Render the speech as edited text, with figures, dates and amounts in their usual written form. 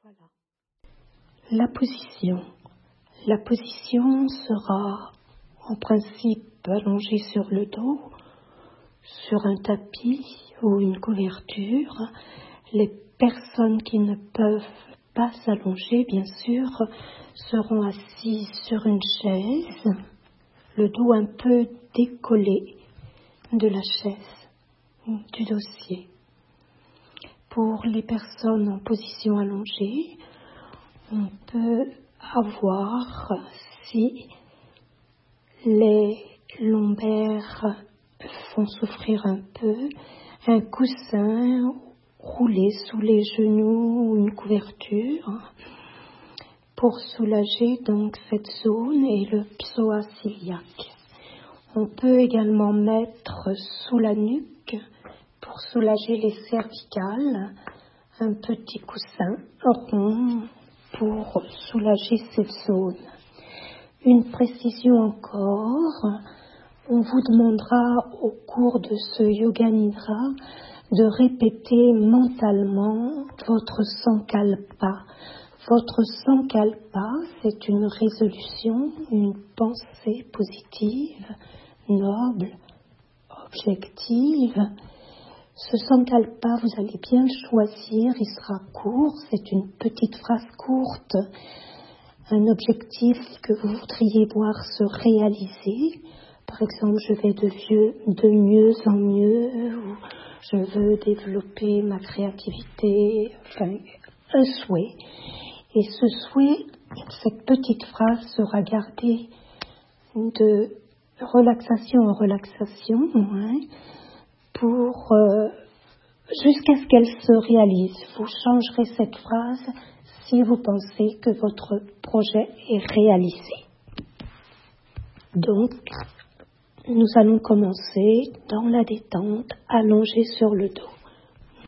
Voilà. La position. La position sera en principe allongée sur le dos, sur un tapis ou une couverture. Les personnes qui ne peuvent pas s'allonger, bien sûr, seront assises sur une chaise, le dos un peu décollé de la chaise, du dossier. Pour les personnes en position allongée, on peut avoir, si les lombaires font souffrir un peu, un coussin roulé sous les genoux ou une couverture pour soulager donc cette zone et le psoas iliaque. On peut également mettre sous la nuque, pour soulager les cervicales, un petit coussin rond pour soulager cette zone. Une précision encore, on vous demandera au cours de ce Yoga Nidra de répéter mentalement votre Sankalpa. Votre Sankalpa, c'est une résolution, une pensée positive, noble, objective. Ce Sankalpa, vous allez bien le choisir, il sera court, c'est une petite phrase courte, un objectif que vous voudriez voir se réaliser. Par exemple, je vais de mieux en mieux, ou je veux développer ma créativité, enfin, un souhait. Et ce souhait, cette petite phrase sera gardée de relaxation en relaxation, pour jusqu'à ce qu'elle se réalise. Vous changerez cette phrase si vous pensez que votre projet est réalisé. Donc, nous allons commencer dans la détente, allongée sur le dos.